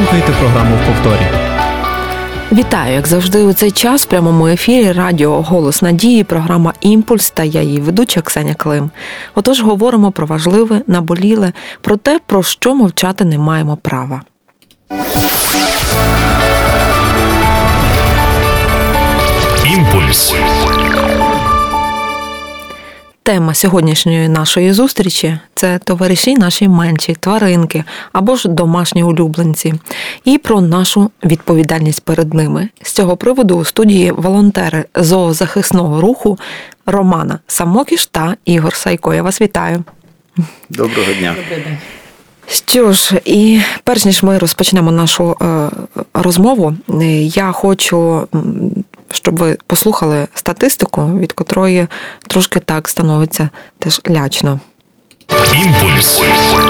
слухаєте програму «В повторі». Вітаю, як завжди, у цей час в прямому ефірі радіо «Голос надії», програма «Імпульс» та я її ведуча Ксеня Клим. Отож, говоримо про важливе, наболіле, про те, про що мовчати не маємо права. «Імпульс». Тема сьогоднішньої нашої зустрічі – це товариші наші менші, тваринки або ж домашні улюбленці. І про нашу відповідальність перед ними. З цього приводу у студії волонтери зоозахисного руху Романа Самокіш та Ігор Сайко. Я вас вітаю. Доброго дня. Добрий день. Що ж, і перш ніж ми розпочнемо нашу розмову, я хочу, щоб ви послухали статистику, від котрої трошки так становиться теж лячно. «Імпульс».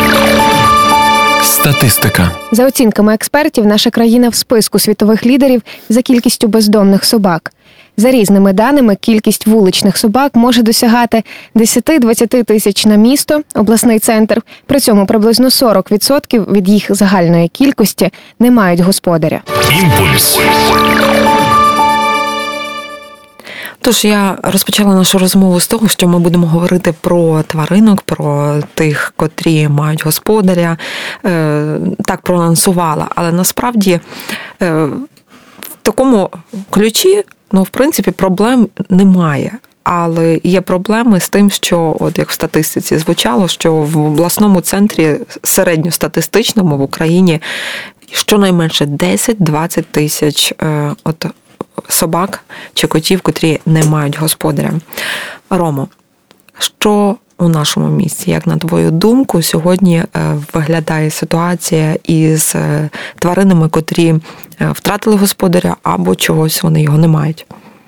Статистика. За оцінками експертів, наша країна в списку світових лідерів за кількістю бездомних собак. За різними даними, кількість вуличних собак може досягати 10-20 тисяч на місто, обласний центр. При цьому приблизно 40% від їх загальної кількості не мають господаря. «Імпульс». Тож я розпочала нашу розмову з того, що ми будемо говорити про тваринок, про тих, котрі мають господаря. Так проанонсувала, але насправді в такому ключі, в принципі, проблем немає. Але є проблеми з тим, що, от як в статистиці звучало, що в обласному центрі середньостатистичному в Україні щонайменше 10-20 тисяч собак чи котів, котрі не мають господаря. Ромо, що у нашому місті, як на твою думку, сьогодні виглядає ситуація із тваринами, котрі втратили господаря або чогось вони його не мають?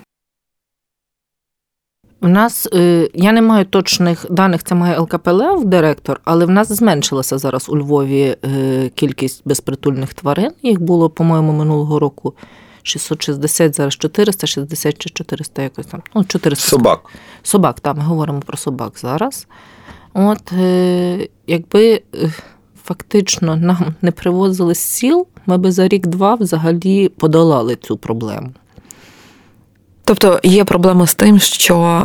У нас, я не маю точних даних, це має ЛКПЛ, директор, але в нас зменшилася зараз у Львові кількість безпритульних тварин. Їх було, по-моєму, минулого року 660, зараз 460 чи 400 якось там. 400. Собак. Собак, так, ми говоримо про собак зараз. От, якби фактично нам не привозили з сіл, ми би за рік-два взагалі подолали цю проблему. Тобто є проблема з тим, що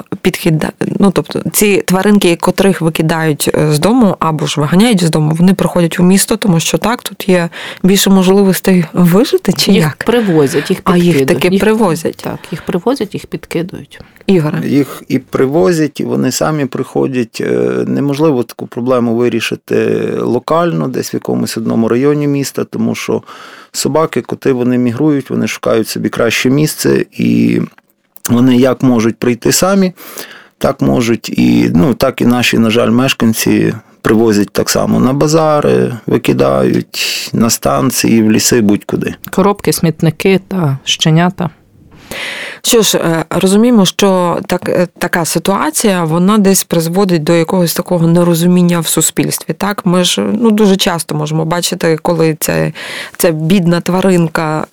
ці тваринки, котрих викидають з дому або ж виганяють з дому, вони приходять у місто, тому що так, тут є більше можливостей вижити, чи їх як? Привозять, їх підкидують. А їх таки привозять? Так, їх привозять, їх підкидують. Ігоре? Їх і привозять, і вони самі приходять. Неможливо таку проблему вирішити локально, десь в якомусь одному районі міста, тому що собаки, коти, вони мігрують, вони шукають собі краще місце, і вони як можуть прийти самі, так можуть так і наші, на жаль, мешканці привозять так само на базари, викидають на станції, в ліси, будь-куди. Коробки, смітники та щенята. Що ж, розуміємо, що така ситуація, вона десь призводить до якогось такого нерозуміння в суспільстві. Так, ми ж дуже часто можемо бачити, коли ця бідна тваринка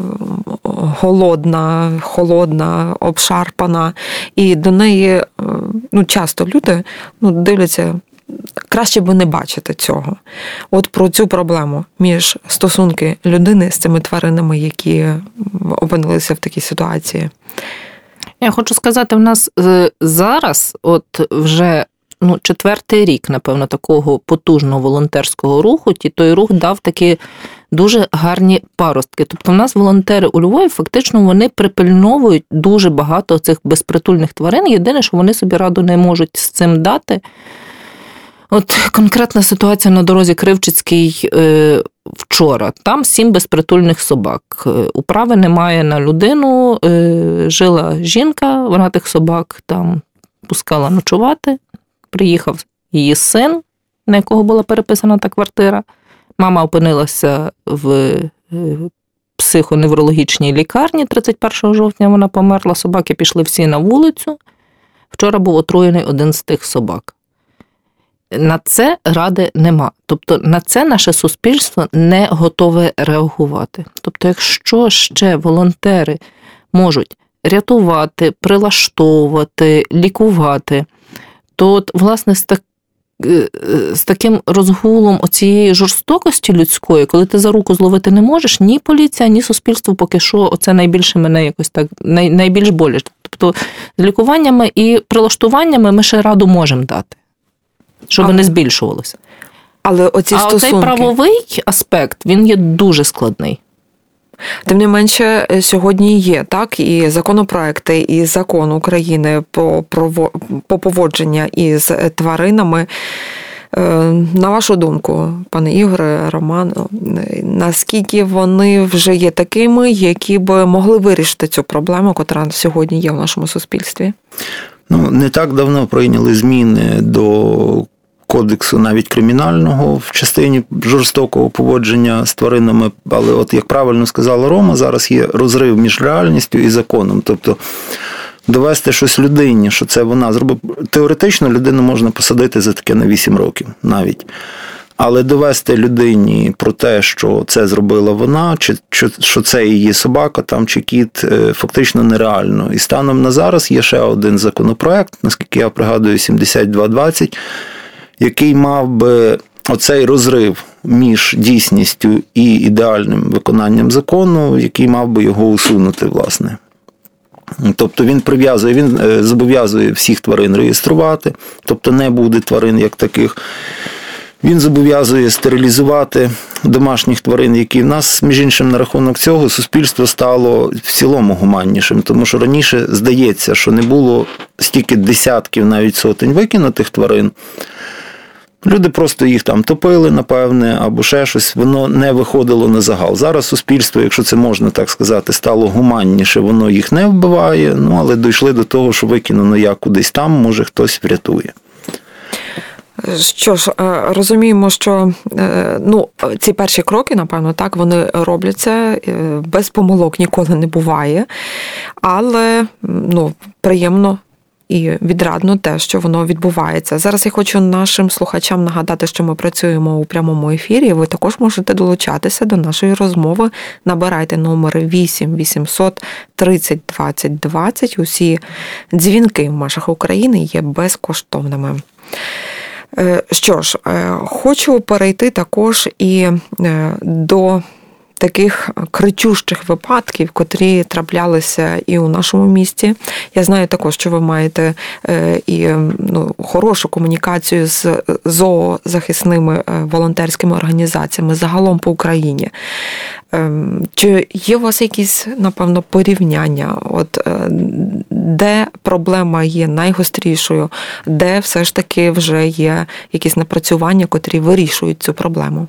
голодна, холодна, обшарпана, і до неї часто люди дивляться, краще би не бачити цього. От про цю проблему між стосунки людини з цими тваринами, які опинилися в такій ситуації. Я хочу сказати, в нас зараз вже 4-й рік, напевно, такого потужного волонтерського руху, той рух дав такі дуже гарні паростки. Тобто в нас волонтери у Львові, фактично, вони припильновують дуже багато цих безпритульних тварин. Єдине, що вони собі раду не можуть з цим дати. От конкретна ситуація на дорозі Кривчицькій вчора. Там 7 безпритульних собак. Управи немає на людину. Жила жінка, вона тих собак там пускала ночувати. Приїхав її син, на якого була переписана та квартира. Мама опинилася в психоневрологічній лікарні. 31 жовтня вона померла. Собаки пішли всі на вулицю. Вчора був отруєний один з тих собак. На це ради нема. Тобто на це наше суспільство не готове реагувати. Тобто якщо ще волонтери можуть рятувати, прилаштовувати, лікувати, то, власне, з з таким розгулом оцієї жорстокості людської, коли ти за руку зловити не можеш, ні поліція, ні суспільство поки що оце найбільше мене якось так, найбільш боляче. Тобто з лікуваннями і прилаштуваннями ми ще раду можемо дати, щоб не збільшувалося. Але оці стосунки... цей правовий аспект, він є дуже складний. Тим не менше, сьогодні є, так, і законопроекти, і закон України по поводження із тваринами. На вашу думку, пане Ігоре, Роман, наскільки вони вже є такими, які б могли вирішити цю проблему, яка сьогодні є в нашому суспільстві? Не так давно прийняли зміни до кодексу навіть кримінального в частині жорстокого поводження з тваринами, але от як правильно сказала Рома, зараз є розрив між реальністю і законом. Тобто довести щось людині, що це вона зробила. Теоретично людину можна посадити за таке на 8 років навіть. Але довести людині про те, що це зробила вона, чи що це її собака там, чи кіт, фактично нереально. І станом на зараз є ще один законопроект, наскільки я пригадую, 7220, який мав би оцей розрив між дійсністю і ідеальним виконанням закону, який мав би його усунути, власне. Тобто він зобов'язує всіх тварин реєструвати, тобто не буде тварин як таких. Він зобов'язує стерилізувати домашніх тварин, які в нас, між іншим, на рахунок цього суспільство стало в цілому гуманнішим, тому що раніше здається, що не було стільки десятків, навіть сотень викинутих тварин. Люди просто їх там топили, напевне, або ще щось, воно не виходило на загал. Зараз суспільство, якщо це можна так сказати, стало гуманніше, воно їх не вбиває, але дійшли до того, що викинено як кудись там, може хтось врятує. Що ж, розуміємо, що ці перші кроки, напевно, так, вони робляться, без помилок ніколи не буває, але приємно і відрадно те, що воно відбувається. Зараз я хочу нашим слухачам нагадати, що ми працюємо у прямому ефірі. Ви також можете долучатися до нашої розмови. Набирайте номери 8 800 30 20 20. Усі дзвінки в межах України є безкоштовними. Що ж, хочу перейти також і до таких кричущих випадків, котрі траплялися і у нашому місті. Я знаю також, що ви маєте і хорошу комунікацію з зоозахисними волонтерськими організаціями загалом по Україні. Чи є у вас якісь, напевно, порівняння, де проблема є найгострішою, де все ж таки вже є якісь напрацювання, котрі вирішують цю проблему?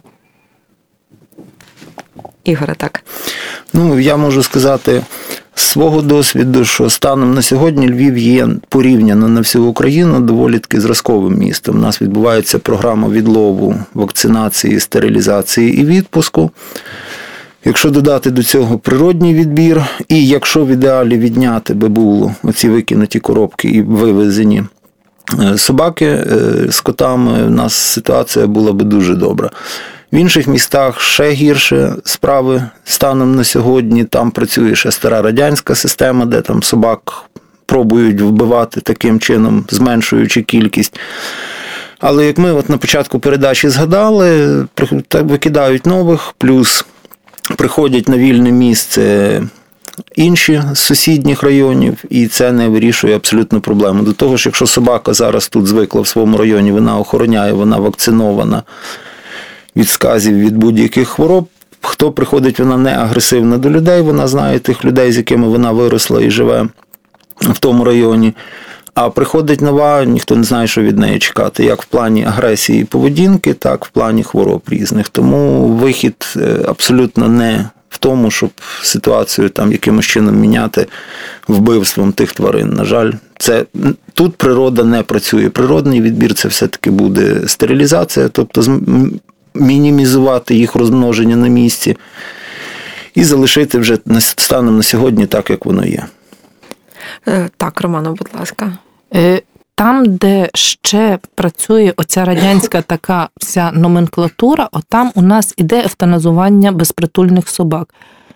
Ігоре, так. Я можу сказати з свого досвіду, що станом на сьогодні Львів є порівняно на всю Україну доволі таки зразковим містом. У нас відбувається програма відлову, вакцинації, стерилізації і відпуску. Якщо додати до цього природній відбір, і якщо в ідеалі відняти би було оці викинуті коробки і вивезені собаки з котами, у нас ситуація була би дуже добра. В інших містах ще гірше справи станом на сьогодні. Там працює ще стара радянська система, де там собак пробують вбивати таким чином, зменшуючи кількість. Але як ми на початку передачі згадали, викидають нових, плюс приходять на вільне місце інші з сусідніх районів, і це не вирішує абсолютно проблему. До того ж, якщо собака зараз тут звикла в своєму районі, вона охороняє, вона вакцинована від сказів, від будь-яких хвороб, хто приходить, вона не агресивна до людей, вона знає тих людей, з якими вона виросла і живе в тому районі. А приходить нова, ніхто не знає, що від неї чекати, як в плані агресії і поведінки, так в плані хвороб різних. Тому вихід абсолютно не в тому, щоб ситуацію там якимось чином міняти вбивством тих тварин. На жаль, тут природа не працює. Природний відбір – це все-таки буде стерилізація, тобто мінімізувати їх розмноження на місці і залишити вже станом на сьогодні так, як воно є. Так, Романо, будь ласка. Там, де ще працює оця радянська така вся номенклатура, там у нас іде евтаназування безпритульних собак.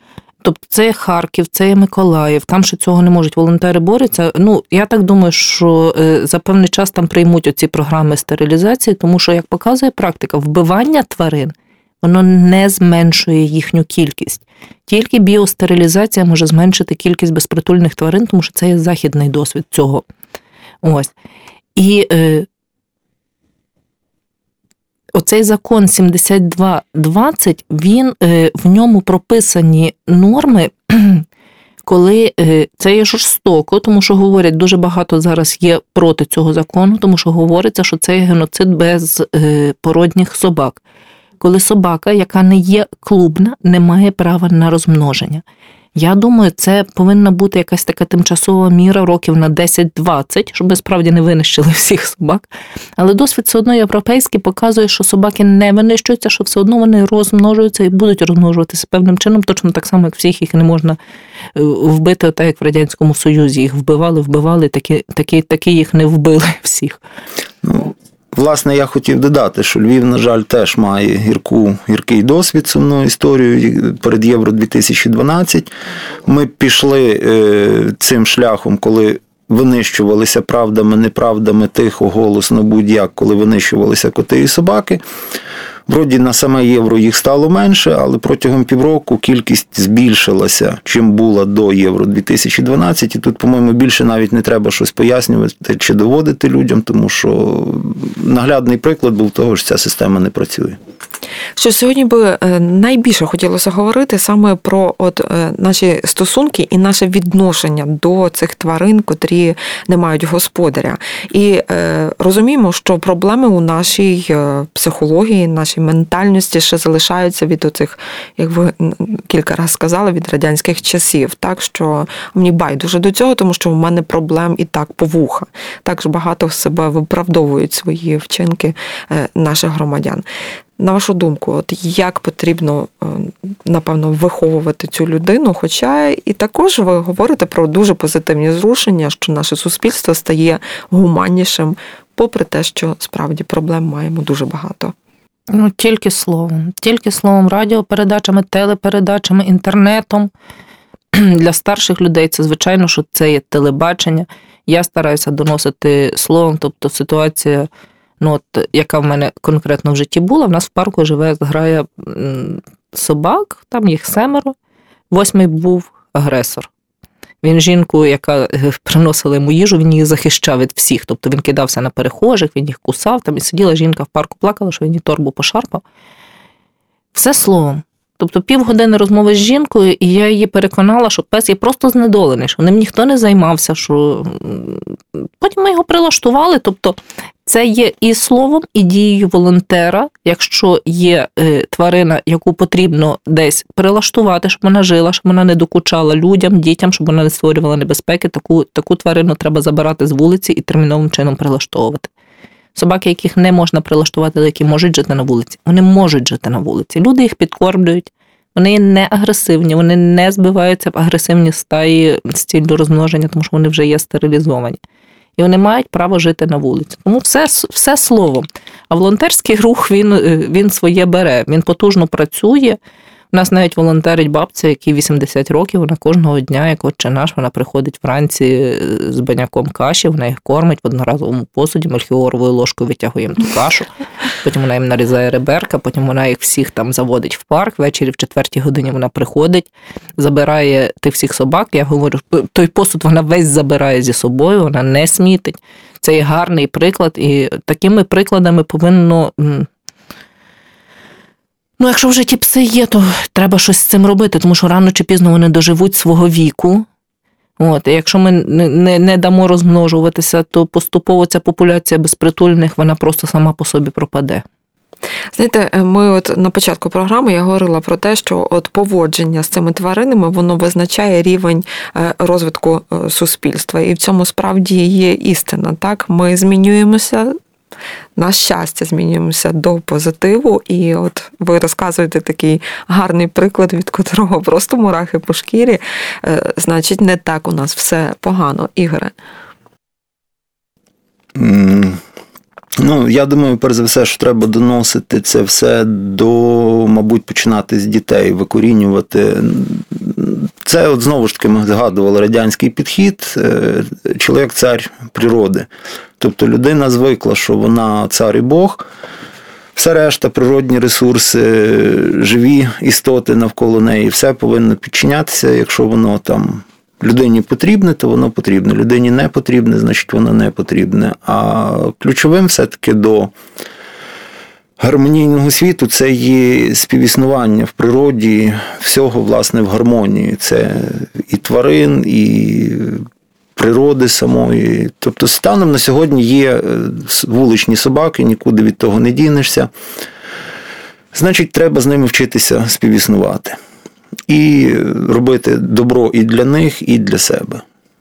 Тобто це є Харків, це є Миколаїв, там ще цього не можуть, волонтери борються. Я так думаю, що за певний час там приймуть оці програми стерилізації, тому що, як показує практика, вбивання тварин, воно не зменшує їхню кількість. Тільки біостерилізація може зменшити кількість безпритульних тварин, тому що це є західний досвід цього. Ось. І оцей закон 7220, в ньому прописані норми, коли це є жорстоко, тому що говорять, дуже багато зараз є проти цього закону, тому що говориться, що це є геноцид безпородних собак. Коли собака, яка не є клубна, не має права на розмноження. Я думаю, це повинна бути якась така тимчасова міра років на 10-20, щоб справді не винищили всіх собак. Але досвід все одно європейський показує, що собаки не винищуються, що все одно вони розмножуються і будуть розмножуватися певним чином, точно так само, як всіх їх не можна вбити, так як в Радянському Союзі. Їх вбивали, такі їх не вбили всіх. Власне, я хотів додати, що Львів, на жаль, теж має гіркий досвід, сумну історію перед Євро-2012. Ми пішли цим шляхом, коли винищувалися правдами, неправдами, тихо, голосно, будь-як, коли винищувалися коти і собаки. Вроді на саме Євро їх стало менше, але протягом півроку кількість збільшилася, чим була до Євро-2012. І тут, по-моєму, більше навіть не треба щось пояснювати чи доводити людям, тому що наглядний приклад був того, що ця система не працює. Що сьогодні би найбільше хотілося говорити саме про наші стосунки і наше відношення до цих тварин, котрі не мають господаря. І розуміємо, що проблеми у нашій психології, нашій ментальності ще залишаються від оцих, як ви кілька разів сказали, від радянських часів. Так, що мені байдуже до цього, тому що в мене проблем і так по вуха. Так багато в себе виправдовують свої вчинки наших громадян. На вашу думку, як потрібно, напевно, виховувати цю людину, хоча і також ви говорите про дуже позитивні зрушення, що наше суспільство стає гуманнішим, попри те, що справді проблем маємо дуже багато. Тільки словом, радіопередачами, телепередачами, інтернетом. Для старших людей це, звичайно, що це є телебачення. Я стараюся доносити словом, тобто ситуація, яка в мене конкретно в житті була, в нас в парку живе зграя собак, там їх 7, 8 був агресор. Він жінку, яка приносила йому їжу, він її захищав від всіх, тобто він кидався на перехожих, він їх кусав, там і сиділа жінка в парку, плакала, що він її торбу пошарпав. Все словом. Тобто півгодини розмови з жінкою, і я її переконала, що пес є просто знедолений, що ним ніхто не займався, що потім ми його прилаштували, тобто це є і словом, і дією волонтера, якщо є тварина, яку потрібно десь прилаштувати, щоб вона жила, щоб вона не докучала людям, дітям, щоб вона не створювала небезпеки, таку тварину треба забирати з вулиці і терміновим чином прилаштовувати. Собаки, яких не можна прилаштувати, але які можуть жити на вулиці, вони можуть жити на вулиці. Люди їх підкормлюють, вони не агресивні, вони не збиваються в агресивні стаї з ціллю розмноження, тому що вони вже є стерилізовані. І вони мають право жити на вулиці. Тому все словом. А волонтерський рух, він своє бере, він потужно працює. У нас навіть волонтерить бабця, якій 80 років, вона кожного дня, як Отче наш, вона приходить вранці з баняком каші, вона їх кормить в одноразовому посуді, мельхіоровою ложкою витягує їм ту кашу, потім вона їм нарізає реберка, потім вона їх всіх там заводить в парк, ввечері в 4 годині вона приходить, забирає тих всіх собак, я говорю, той посуд вона весь забирає зі собою, вона не смітить. Це є гарний приклад, і такими прикладами повинно... якщо в житті пси є, то треба щось з цим робити, тому що рано чи пізно вони доживуть свого віку. І якщо ми не дамо розмножуватися, то поступово ця популяція безпритульних, вона просто сама по собі пропаде. Знаєте, ми на початку програми я говорила про те, що поводження з цими тваринами, воно визначає рівень розвитку суспільства. І в цьому справді є істина, так? Ми змінюємося, на щастя, змінюємося до позитиву, і ви розказуєте такий гарний приклад, від котрого просто мурахи по шкірі, значить, не так у нас все погано. Ігоре? Я думаю, перш за все, що треба доносити це все мабуть, починати з дітей, викорінювати Це от знову ж таки ми згадували радянський підхід, чоловік – цар природи. Тобто людина звикла, що вона цар і Бог, все решта, природні ресурси, живі істоти навколо неї, все повинно підчинятися, якщо воно там людині потрібне, то воно потрібне, людині не потрібне, значить воно не потрібне. А ключовим все-таки до гармонійного світу це є співіснування в природі всього, власне, в гармонії. Це і тварин, і природи самої. Тобто станом на сьогодні є вуличні собаки, нікуди від того не дінешся. Значить, треба з ними вчитися співіснувати. І робити добро і для них, і для себе.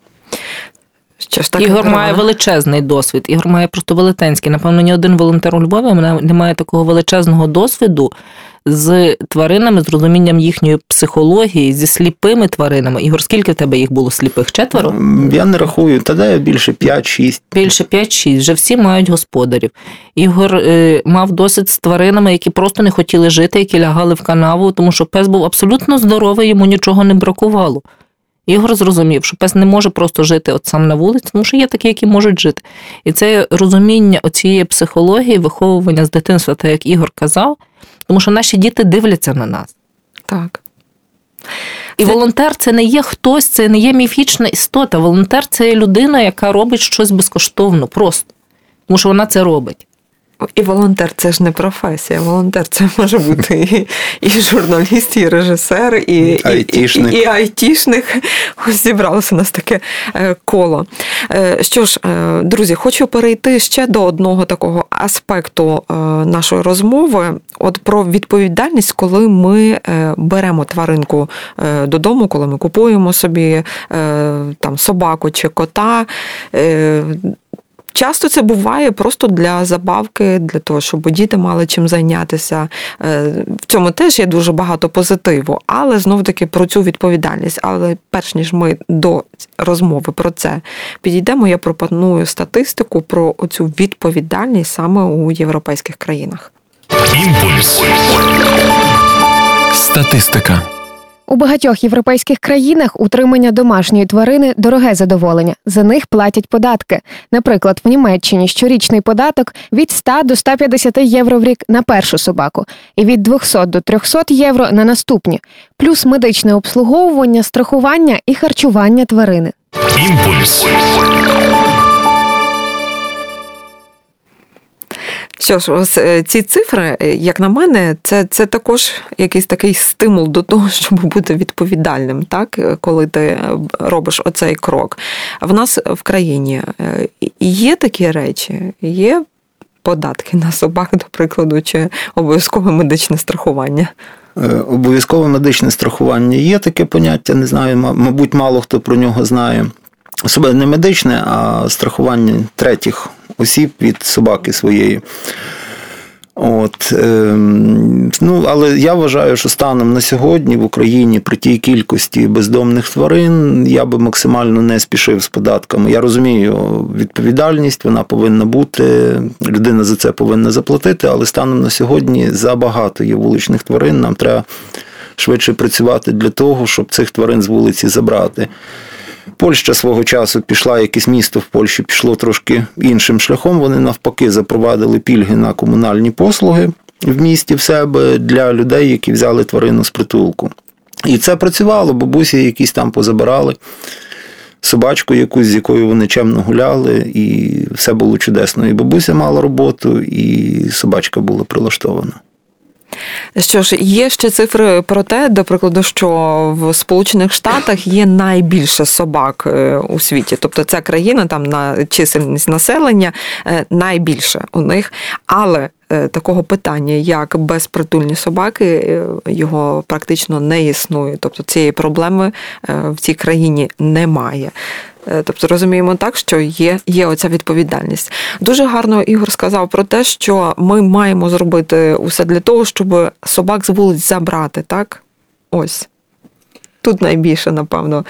Ігор має величезний досвід. Ігор має просто велетенський. Напевно, ні один волонтер у Львові не має такого величезного досвіду з тваринами, з розумінням їхньої психології, зі сліпими тваринами. Ігор, скільки в тебе їх було сліпих? 4? Я не рахую. Тоді більше 5-6. Більше 5-6. Вже всі мають господарів. Ігор мав досвід з тваринами, які просто не хотіли жити, які лягали в канаву, тому що пес був абсолютно здоровий, йому нічого не бракувало. Ігор зрозумів, що пес не може просто жити от сам на вулиці, тому що є такі, які можуть жити. І це розуміння оцієї психології, виховування з дитинства, так як Ігор казав, тому що наші діти дивляться на нас. Так. І волонтер – це не є хтось, це не є міфічна істота. Волонтер – це є людина, яка робить щось безкоштовно, просто. Тому що вона це робить. І волонтер – це ж не професія. Волонтер – це може бути і журналіст, і режисер, і айтішник. Ось зібралося у нас таке коло. Що ж, друзі, хочу перейти ще до одного такого аспекту нашої розмови. От про відповідальність, коли ми беремо тваринку додому, коли ми купуємо собі там собаку чи кота. Часто це буває просто для забавки, для того, щоб діти мали чим зайнятися. В цьому теж є дуже багато позитиву, але знов-таки про цю відповідальність. Але перш ніж ми до розмови про це підійдемо, я пропоную статистику про цю відповідальність саме у європейських країнах. Імпульс. Статистика. У багатьох європейських країнах утримання домашньої тварини – дороге задоволення. За них платять податки. Наприклад, в Німеччині щорічний податок від 100 до 150 євро в рік на першу собаку і від 200 до 300 євро на наступні. Плюс медичне обслуговування, страхування і харчування тварини. Імпульс. Що ж, ось ці цифри, як на мене, це також якийсь такий стимул до того, щоб бути відповідальним, так, коли ти робиш оцей крок. В нас в країні є такі речі, є податки на собак, до прикладу, чи обов'язкове медичне страхування? Обов'язкове медичне страхування є таке поняття, не знаю, мабуть, мало хто про нього знає. Особливо не медичне, а страхування третіх осіб від собаки своєї. Але я вважаю, що станом на сьогодні в Україні при тій кількості бездомних тварин я би максимально не спішив з податками. Я розумію, відповідальність, вона повинна бути, людина за це повинна заплатити, але станом на сьогодні забагато є вуличних тварин, нам треба швидше працювати для того, щоб цих тварин з вулиці забрати. Польща свого часу пішла, якесь місто в Польщі пішло трошки іншим шляхом. Вони навпаки запровадили пільги на комунальні послуги в місті в себе для людей, які взяли тварину з притулку. І це працювало, бабусі якісь там позабирали собачку якусь, з якою вони чемно гуляли, і все було чудесно. І бабуся мала роботу, і собачка була прилаштована. Що ж, є ще цифри про те, до прикладу, що в Сполучених Штатах є найбільше собак у світі. Тобто ця країна, там на чисельність населення найбільше у них. Але такого питання, як безпритульні собаки, його практично не існує. Тобто цієї проблеми в цій країні немає. Тобто розуміємо так, що є оця відповідальність. Дуже гарно Ігор сказав про те, що ми маємо зробити усе для того, щоб собак з вулиць забрати, так? Ось. Тут найбільше, напевно.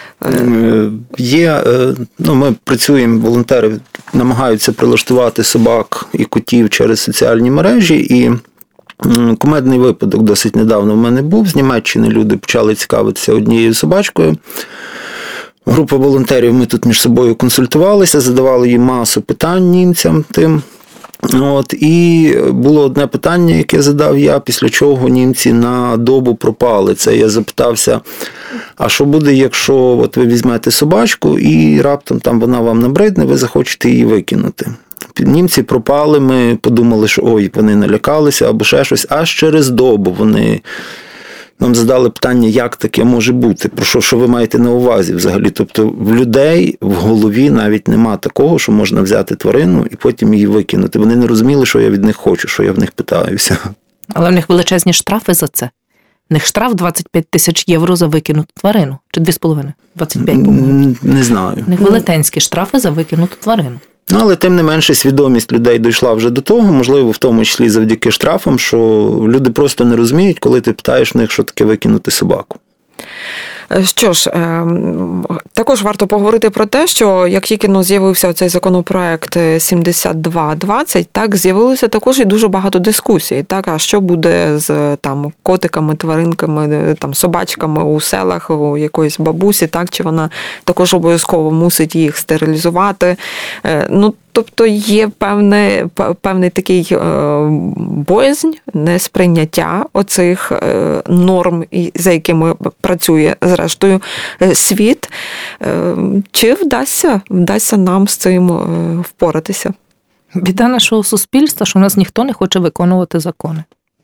Ми працюємо, волонтери намагаються прилаштувати собак і котів через соціальні мережі, і Кумедний випадок досить недавно в мене був. З Німеччини люди почали цікавитися однією собачкою. Група волонтерів, ми тут між собою консультувалися, задавали їм масу питань німцям тим. І було одне питання, яке задав я, після чого німці на добу пропали. Це я запитався, а що буде, якщо ви візьмете собачку і раптом там вона вам набридне, ви захочете її викинути. Німці пропали, ми подумали, що вони налякалися або ще щось, аж через добу вони нам задали питання, як таке може бути, про що ви маєте на увазі взагалі. Тобто в людей в голові навіть нема такого, що можна взяти тварину і потім її викинути. Вони не розуміли, що я від них хочу, що я в них питаюся. Але в них величезні штрафи за це. В них штраф 25 тисяч євро за викинуту тварину. Чи 2,5? 25, по-моєму. Не знаю. В них велетенські штрафи за викинуту тварину. Але тим не менше свідомість людей дійшла вже до того, можливо, в тому числі завдяки штрафам, що люди просто не розуміють, коли ти питаєш в них, що таке викинути собаку. Що ж, також варто поговорити про те, що як тільки з'явився цей законопроект 7220, так, з'явилося також і дуже багато дискусій. Так, а що буде з котиками, тваринками, собачками у селах, у якоїсь бабусі, так, чи вона також обов'язково мусить їх стерилізувати. Тобто є певний такий боязнь, несприйняття оцих норм, за якими працює, зрештою, світ. Чи вдасться нам з цим впоратися? Біда нашого суспільства, що в нас ніхто не хоче виконувати закони.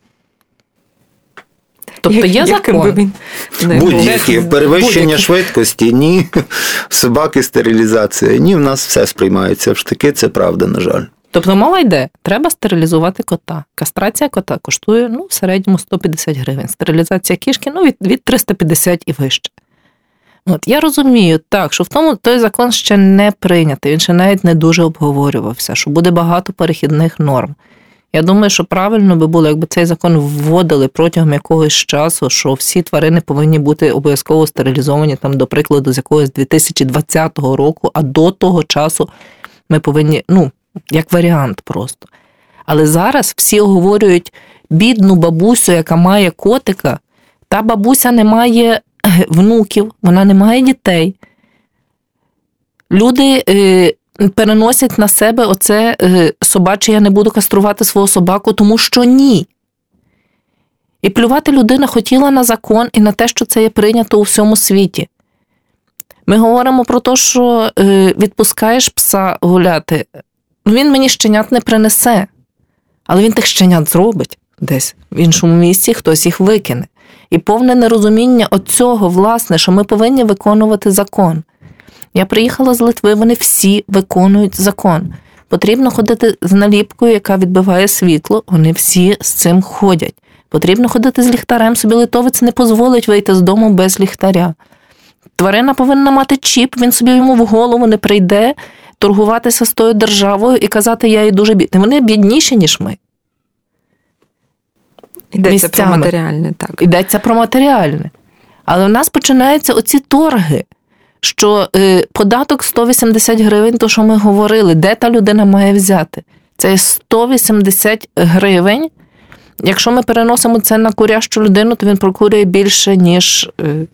Тобто є закон. Будь-які перевищення швидкості, ні, собаки, стерилізація, ні, в нас все сприймається в штики, це правда, на жаль. Тобто мова йде, треба стерилізувати кота. Кастрація кота коштує, в середньому 150 гривень. Стерилізація кішки, від 350 і вище. Я розумію, так, що той закон ще не прийнятий, він ще навіть не дуже обговорювався, що буде багато перехідних норм. Я думаю, що правильно би було, якби цей закон вводили протягом якогось часу, що всі тварини повинні бути обов'язково стерилізовані, до прикладу, з якогось 2020 року, а до того часу ми повинні, як варіант просто. Але зараз всі оговорюють бідну бабусю, яка має котика, та бабуся не має внуків, вона не має дітей. Люди переносять на себе оце собаче, я не буду каструвати свого собаку, тому що ні. І плювати людина хотіла на закон і на те, що це є прийнято у всьому світі. Ми говоримо про те, що відпускаєш пса гуляти, він мені щенят не принесе, але він тих щенят зробить десь в іншому місці, хтось їх викине. І повне нерозуміння оцього, власне, що ми повинні виконувати закон. Я приїхала з Литви, вони всі виконують закон. Потрібно ходити з наліпкою, яка відбиває світло, вони всі з цим ходять. Потрібно ходити з ліхтарем, собі литовець не дозволить вийти з дому без ліхтаря. Тварина повинна мати чіп, він собі йому в голову не прийде, торгуватися з тою державою і казати, я їй дуже бідний. Вони бідніші, ніж ми. Йдеться про матеріальне, так. Йдеться про матеріальне. Але в нас починаються оці торги, що податок 180 гривень, то, що ми говорили, де та людина має взяти? Це 180 гривень. Якщо ми переносимо це на курящу людину, то він прокурює більше, ніж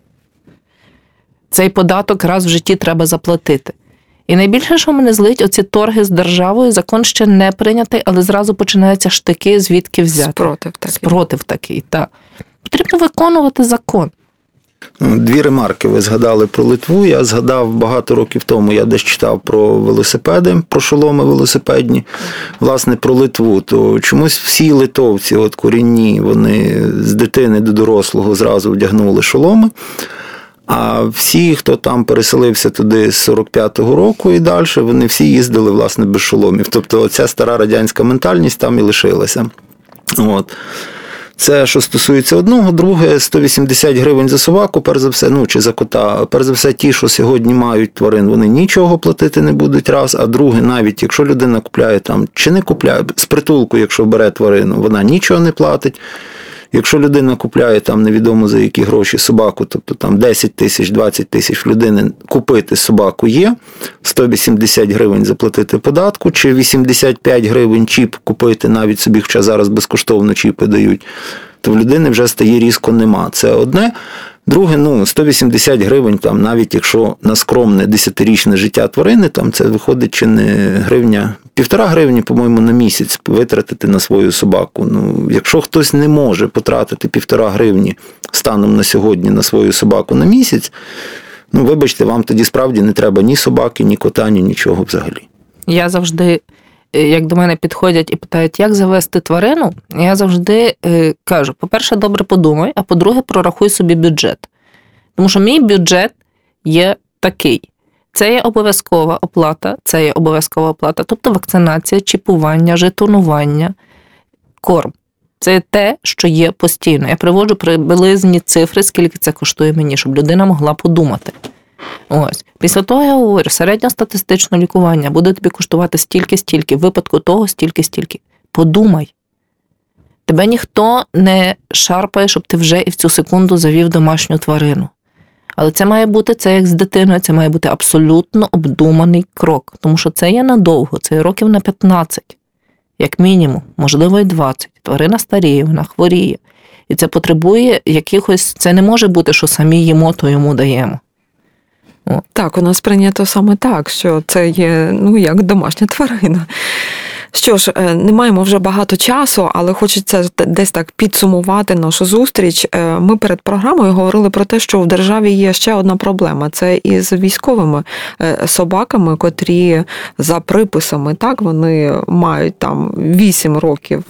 цей податок раз в житті треба заплатити. І найбільше, що мене злить, оці торги з державою, закон ще не прийнятий, але зразу починаються штики, звідки взяти. Спротив такий, так. Потрібно виконувати закон. Дві ремарки ви згадали про Литву. Я згадав багато років тому, я десь читав про велосипеди, про шоломи велосипедні, власне, про Литву. То чомусь всі литовці, корінні, вони з дитини до дорослого зразу вдягнули шоломи. А всі, хто там переселився туди з 45-го року і далі, вони всі їздили, власне, без шоломів. Тобто ця стара радянська ментальність там і лишилася. Це, що стосується одного. Друге, 180 гривень за собаку, перш за все, чи за кота. Перш за все, ті, що сьогодні мають тварин, вони нічого платити не будуть, раз. А друге, навіть якщо людина купляє там, чи не купляє, з притулку, якщо бере тварину, вона нічого не платить. Якщо людина купляє там невідомо за які гроші собаку, тобто там 10 тисяч, 20 тисяч людини купити собаку є, 180 гривень заплатити податку, чи 85 гривень чіп купити, навіть собі, хоча зараз безкоштовно чіпи дають, то в людини вже стає різко нема. Це одне. Друге, 180 гривень, там, навіть якщо на скромне 10-річне життя тварини, там це виходить чи не гривня, 1,5 гривні, по-моєму, на місяць витратити на свою собаку. Якщо хтось не може потратити 1,5 гривні станом на сьогодні на свою собаку на місяць, вибачте, вам тоді справді не треба ні собаки, ні кота, ні нічого взагалі. Я завжди, як до мене підходять і питають, як завести тварину, я завжди кажу, по-перше, добре подумай, а по-друге, прорахуй собі бюджет. Тому що мій бюджет є такий. Це є обов'язкова оплата, тобто вакцинація, чіпування, жетонування, корм. Це те, що є постійно. Я приводжу приблизні цифри, скільки це коштує мені, щоб людина могла подумати. Ось. Після того я говорю, середньостатистичне лікування буде тобі коштувати стільки-стільки, в випадку того стільки-стільки. Подумай. Тебе ніхто не шарпає, щоб ти вже і в цю секунду завів домашню тварину. Але це має бути, це як з дитиною, це має бути абсолютно обдуманий крок. Тому що це є надовго, це є років на 15, як мінімум, можливо і 20. Тварина старіє, вона хворіє. І це потребує якихось, це не може бути, що самі їмо, то йому даємо. Так, у нас прийнято саме так, що це є, як домашня тварина. Що ж, не маємо вже багато часу, але хочеться десь так підсумувати нашу зустріч. Ми перед програмою говорили про те, що в державі є ще одна проблема. Це із військовими собаками, котрі за приписами, так, вони мають там 8 років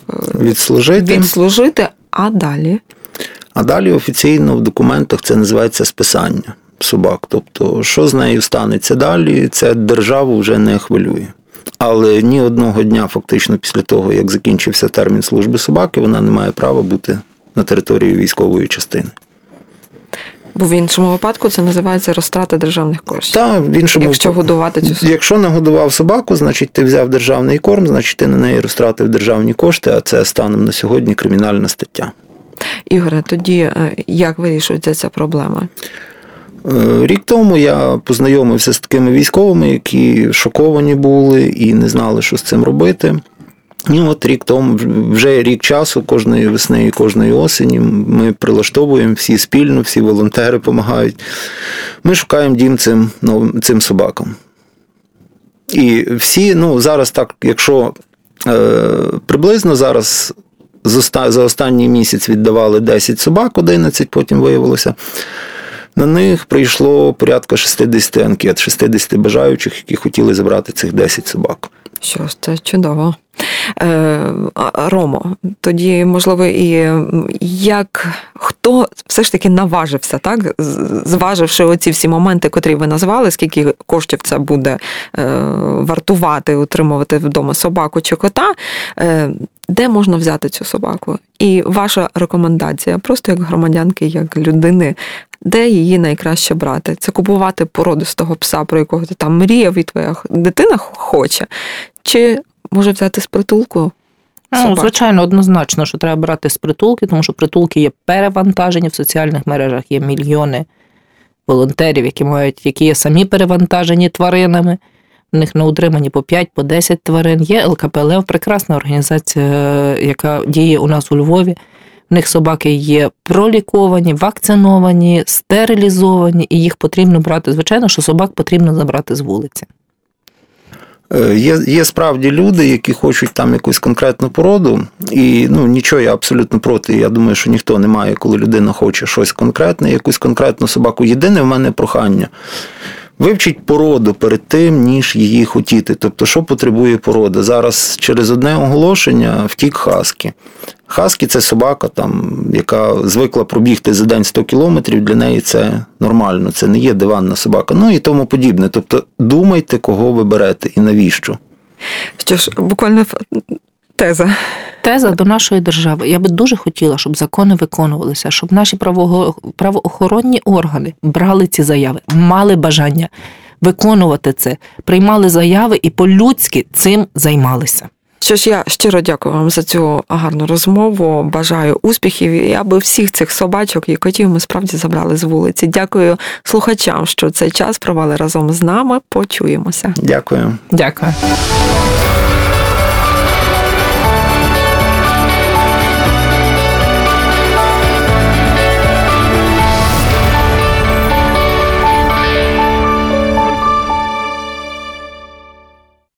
відслужити, а далі? А далі офіційно в документах це називається списання собак. Тобто, що з нею станеться далі, це державу вже не хвилює. Але ні одного дня фактично після того, як закінчився термін служби собаки, вона не має права бути на території військової частини. Бо в іншому випадку це називається розтрата державних коштів. Так, в іншому якщо годувати цю собаку. Якщо нагодував собаку, значить ти взяв державний корм, значить ти на неї розтратив державні кошти, а це станом на сьогодні кримінальна стаття. Ігоре, тоді як вирішується ця проблема? Рік тому я познайомився з такими військовими, які шоковані були і не знали, що з цим робити. І от рік тому, вже рік часу, кожної весни і кожної осені ми прилаштовуємо всі спільно, всі волонтери допомагають. Ми шукаємо дім цим собакам. І всі, зараз так, якщо приблизно зараз за останній місяць віддавали 10 собак, 11 потім виявилося, на них прийшло порядка 60 анкет, 60 бажаючих, які хотіли забрати цих 10 собак. Що ж, це чудово. Ромо, тоді, можливо, і хто все ж таки наважився, так? Зваживши оці всі моменти, котрі ви назвали, скільки коштів це буде вартувати, утримувати вдома собаку чи кота, де можна взяти цю собаку? І ваша рекомендація, просто як громадянки, як людини, де її найкраще брати? Це купувати породистого пса, про якого ти там мріяв і твоя дитина хоче? Чи може взяти з притулку? Звичайно, однозначно, що треба брати з притулки, тому що притулки є перевантажені, в соціальних мережах є мільйони волонтерів, які є самі перевантажені тваринами. В них на утриманні по 5, по 10 тварин. Є ЛКПЛ, прекрасна організація, яка діє у нас у Львові. В них собаки є проліковані, вакциновані, стерилізовані, і їх потрібно брати. Звичайно, що собак потрібно забрати з вулиці. Є справді люди, які хочуть там якусь конкретну породу, і нічого я абсолютно проти. Я думаю, що ніхто не має, коли людина хоче щось конкретне, якусь конкретну собаку. Єдине в мене прохання. Вивчіть породу перед тим, ніж її хотіти. Тобто, що потребує порода? Зараз через одне оголошення втік хаскі. Хаскі – це собака, яка звикла пробігти за день 100 кілометрів, для неї це нормально, це не є диванна собака. І тому подібне. Тобто, думайте, кого ви берете і навіщо. Що ж, буквально теза. Теза до нашої держави. Я би дуже хотіла, щоб закони виконувалися, щоб наші правоохоронні органи брали ці заяви, мали бажання виконувати це, приймали заяви і по-людськи цим займалися. Що ж, я щиро дякую вам за цю гарну розмову. Бажаю успіхів. І аби всіх цих собачок і котів ми справді забрали з вулиці. Дякую слухачам, що цей час провели разом з нами. Почуємося. Дякую. Дякую.